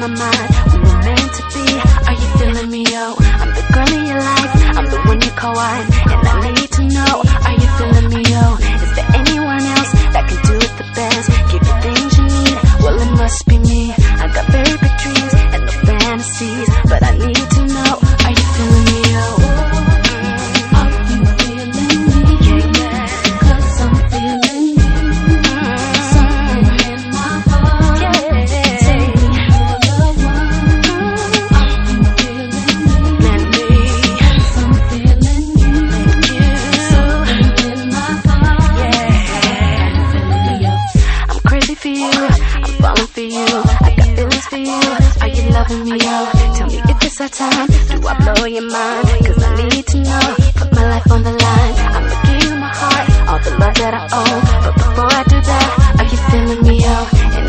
my mind. We were meant to be. Are you feeling me, yo? I'm the girl in your life, I'm the one you call wine. And I need to know, are you feeling me, yo? Is there anyone else that can do it the best? Give you things you need, well it must be me. I got very big dreams and no fantasies, but I need to know, are you feeling me, yo? Are you feeling me? Yeah. 'Cause I'm feeling you. Something in my heart. Tell me you're the one. Are you feeling me? Let me 'Cause I'm feeling you. you. Something in my heart. Yeah. Are you feeling me, yo? I'm crazy for you, I'm falling for you. I got feelings for you, are you loving me, yo? Tell me if it's our time, do I blow your mind? 'Cause I need to know, put my life on the line. I'ma give you my heart, all the love that I own. But before I do that, are you feeling me, yo?